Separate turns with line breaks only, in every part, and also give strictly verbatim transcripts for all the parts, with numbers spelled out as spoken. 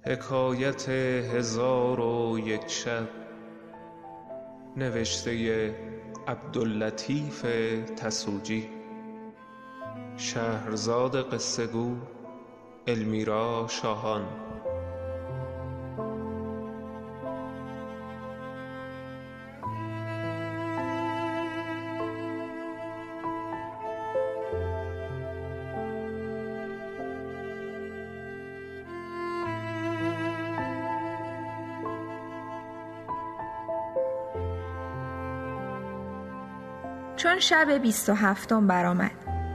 حکایت هزار و یک شب، نوشته عبداللطیف تسوجی. شهرزاد قصه گو المیرا شاهان.
چون شب بیست و هفتم برآمد،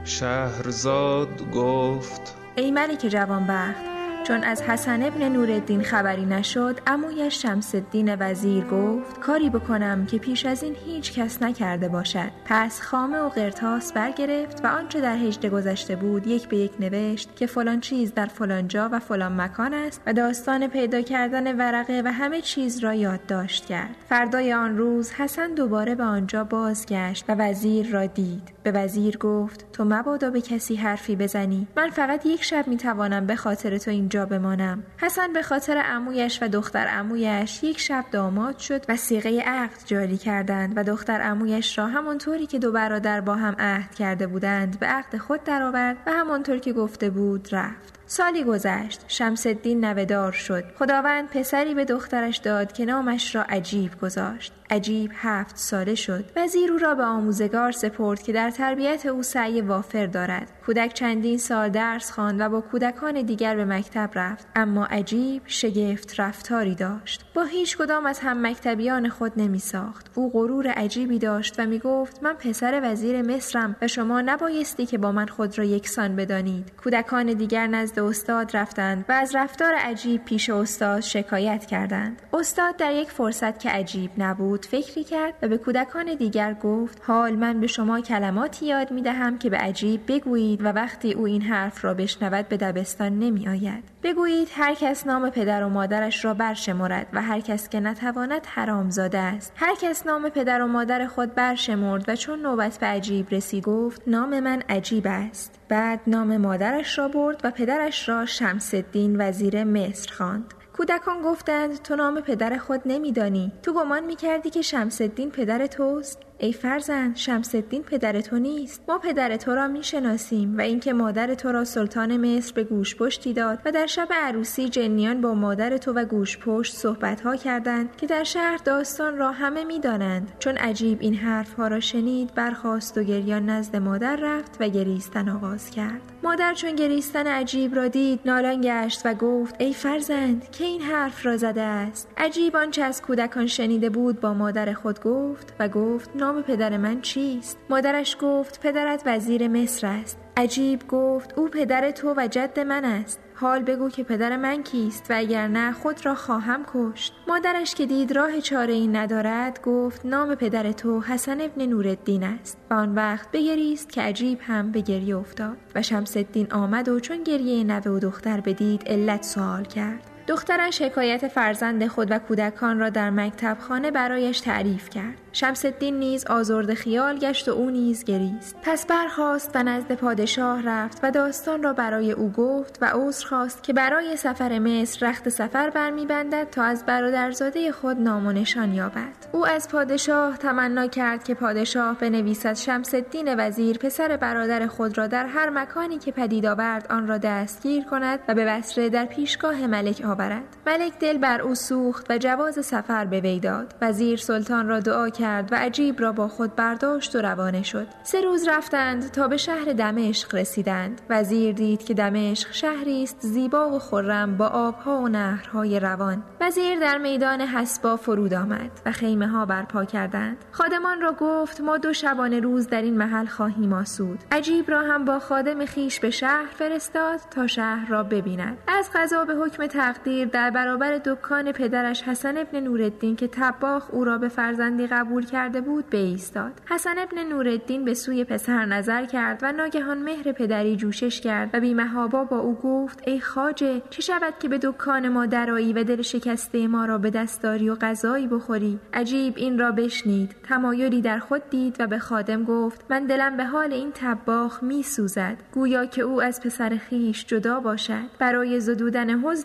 شهرزاد گفت:
ای ملک جوانبخت، چون از حسن ابن نورالدین خبری نشد، عمویش شمس الدین وزیر گفت کاری بکنم که پیش از این هیچ کس نکرده باشد. پس خامه و قرطاس برگرفت و آنچه در هجده گذشته بود یک به یک نوشت که فلان چیز در فلان جا و فلان مکان است و داستان پیدا کردن ورقه و همه چیز را یادداشت کرد. فردای آن روز حسن دوباره به آنجا بازگشت و وزیر را دید. به وزیر گفت تو مبادا به کسی حرفی بزنی، من فقط یک شب میتوانم به خاطر تو اینجا بمانم. حسن به خاطر عمویش و دختر عمویش یک شب داماد شد و صیغه عقد جاری کردند و دختر عمویش را همانطوری که دو برادر با هم عهد کرده بودند به عقد خود درآورد و همانطور که گفته بود رفت. سالی گذشت، شمس الدین نوه‌دار شد. خداوند پسری به دخترش داد که نامش را عجیب گذاشت. عجیب هفت ساله شد. وزیر او را به آموزگار سپرد که در تربیت او سعی وافر دارد. کودک چندین سال درس خواند و با کودکان دیگر به مکتب رفت، اما عجیب شگفت رفتاری داشت. با هیچ کدام از هم مکتبیان خود نمی ساخت. او غرور عجیبی داشت و می گفت من پسر وزیر مصرم و شما نبایستی که با من خود را یکسان بدانید. کودکان دیگر نزد استاد رفتند و از رفتار عجیب پیش استاد شکایت کردند. استاد در یک فرصت که عجیب نبود فکری کرد و به کودکان دیگر گفت حال من به شما کلماتی یاد می دهم که به عجیب بگویید و وقتی او این حرف را بشنود به دبستان نمی آید. بگویید هر کس نام پدر و مادرش را برشمرد و هر کس که نتواند حرامزاده است. هر کس نام پدر و مادر خود برشمرد و چون نوبت به عجیب رسید گفت نام من عجیب است. بعد نام مادرش را برد و پدرش را شمس الدین وزیر مصر خواند. کودکان گفتند تو نام پدر خود نمیدانی، تو گمان میکردی که شمس الدین پدر توست؟ ای فرزند، شمس الدین پدر تو نیست. ما پدر تو را میشناسیم و اینکه مادر تو را سلطان مصر به گوش پشتی داد و در شب عروسی جنیان با مادر تو و گوش پشت صحبت ها کردند که در شهر داستان را همه میدانند. چون عجیب این حرف ها را شنید برخاست و گریان نزد مادر رفت و گریستن آغاز کرد. مادر چون گریستن عجیب را دید نالان گشت و گفت ای فرزند، که این حرف را زده است؟ عجیب آنچه از کودکان شنیده بود با مادر خود گفت و گفت نام پدر من چیست؟ مادرش گفت پدرت وزیر مصر است. عجیب گفت او پدر تو و جد من است. حال بگو که پدر من کیست و اگر نه خود را خواهم کشت. مادرش که دید راه چاره ای ندارد گفت نام پدر تو حسن ابن نورالدین است. و آن وقت بگریست که عجیب هم به گریه افتاد و شمس الدین آمد و چون گریه نوه و دختر بدید علت سوال کرد. دخترش حکایت فرزند خود و کودکان را در مکتب خانه برایش تعریف کرد. شمس الدین نیز آزرده خیال گشت و او نیز گریست. پس برخاست و نزد پادشاه رفت و داستان را برای او گفت و عذر خواست که برای سفر مصر رخت سفر برمی‌بندد تا از برادرزاده خود نام و نشان یابد. او از پادشاه تمنا کرد که پادشاه بنویسد شمس الدین وزیر پسر برادر خود را در هر مکانی که پدید آورد آن را دستگیر کند و به بصره در پیشگاه ملک آورد. ملک دل بر او سوخت و جواز سفر به وی داد. وزیر سلطان را دعا کرد و عجیب را با خود برداشت و روانه شد. سه روز رفتند تا به شهر دمشق رسیدند. وزیر دید که دمشق شهری است زیبا و خرم با آبها و نهرهای روان. وزیر در میدان حسبا فرود آمد و خیمه ها برپا کردند. خادمان را گفت ما دو شبانه روز در این محل خواهیم آسود. عجیب را هم با خادم خیش به شهر فرستاد تا شهر را ببیند. از قضا به حکم تقدیر در برابر دکان پدرش حسن ابن نورالدین که طباخ او را به فرزندی قبول کرده بود بایستاد. حسن ابن نورالدین به سوی پسر نظر کرد و ناگهان مهر پدری جوشش کرد و بی‌محابا با او گفت ای خواجه، چه شود که به دکان ما درآیی و دل شکسته ما را به دست داری و غذایی بخوری؟ عجیب این را بشنید، تمایلی در خود دید و به خادم گفت من دلم به حال این طباخ میسوزد، گویا که او از پسر خیش جدا باشد. برای زدودن حزن او له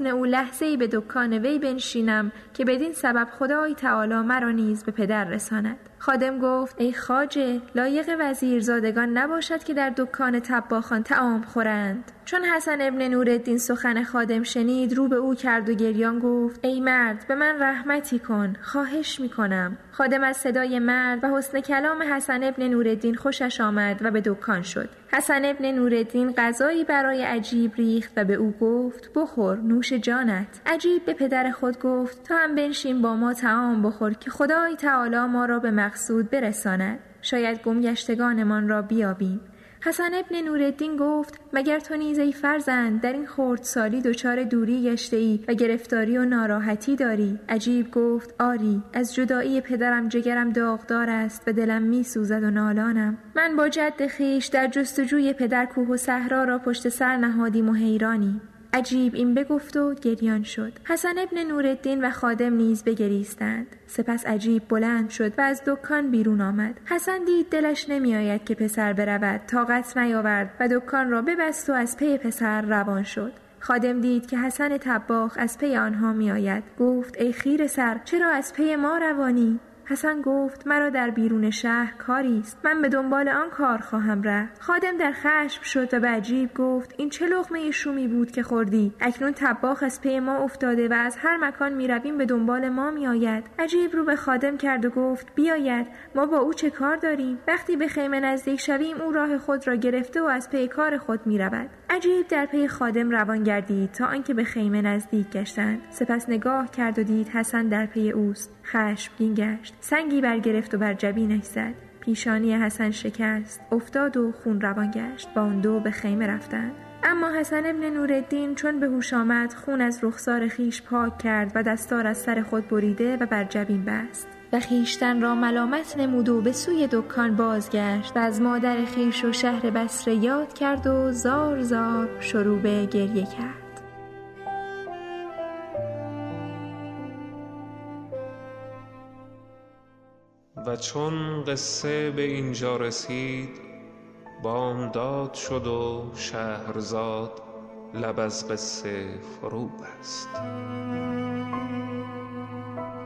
لحظه‌ای به دکان وی بنشینم که بدین سبب خدای تعالی مرا نیز به پدر رساند. خادم گفت ای خواجه، لایق وزیرزادگان نباشد که در دکان طباخان طعام خورند. چون حسن ابن نورالدین سخن خادم شنید، رو به او کرد و گریان گفت ای مرد، به من رحمتی کن، خواهش میکنم. خادم از صدای مرد و حسن کلام حسن ابن نورالدین خوشش آمد و به دکان شد. حسن ابن نورالدین غذایی برای عجیب ریخت و به او گفت بخور، نوش جانت. عجیب به پدر خود گفت تو هم بنشین با ما طعام بخور که خدای تعالی ما را به مقصود برساند، شاید گمگشتگانمان را بیابیم. حسن ابن نورالدین گفت مگر تو نیز ای فرزند در این خردسالی دچار دوری گشته ای و گرفتاری و ناراحتی داری؟ عجیب گفت آری، از جدایی پدرم جگرم داغدار است و دلم می سوزد و نالانم. من با جد خویش در جستجوی پدر کوه و صحرا را پشت سر نهادیم و حیرانی. عجیب این بگفت و گریان شد. حسن ابن نورالدین و خادم نیز بگریستند. سپس عجیب بلند شد و از دکان بیرون آمد. حسن دید دلش نمی آید که پسر برود، طاقت نیاورد و دکان را ببست و از پی پسر روان شد. خادم دید که حسن طباخ از پی آنها می آید. گفت ای خیره سر، چرا از پی ما روانی؟ حسن گفت مرا در بیرون شهر کاری است، من به دنبال آن کار خواهم رفت. خادم در خشم شد و به عجیب گفت این چه لقمه شومی بود که خوردی؟ اکنون طباخ از پی ما افتاده و از هر مکان می رویم به دنبال ما می آید. عجیب رو به خادم کرد و گفت بیاید، ما با او چه کار داریم؟ وقتی به خیمه نزدیک شویم او راه خود را گرفته و از پی کار خود می رود. عجیب در پی خادم روان گردید تا آنکه به خیمه نزدیک گشتند. سپس نگاه کرد و دید حسن در پی اوست. خشمگین گشت، سنگی برگرفت و بر جبینش زد. پیشانی حسن شکست، افتاد و خون روان گشت. با اون دو به خیمه رفتند. اما حسن ابن نورالدین چون به هوش آمد، خون از رخسار خیش پاک کرد و دستار از سر خود بریده و بر جبین بست و خیشتن را ملامت نمود و به سوی دکان بازگشت و از مادر خیش و شهر بصره یاد کرد و زار زار شروع به گریه کرد.
و چون قصه به اینجا رسید، بامداد شد و شهرزاد لب از قصه فرو بست.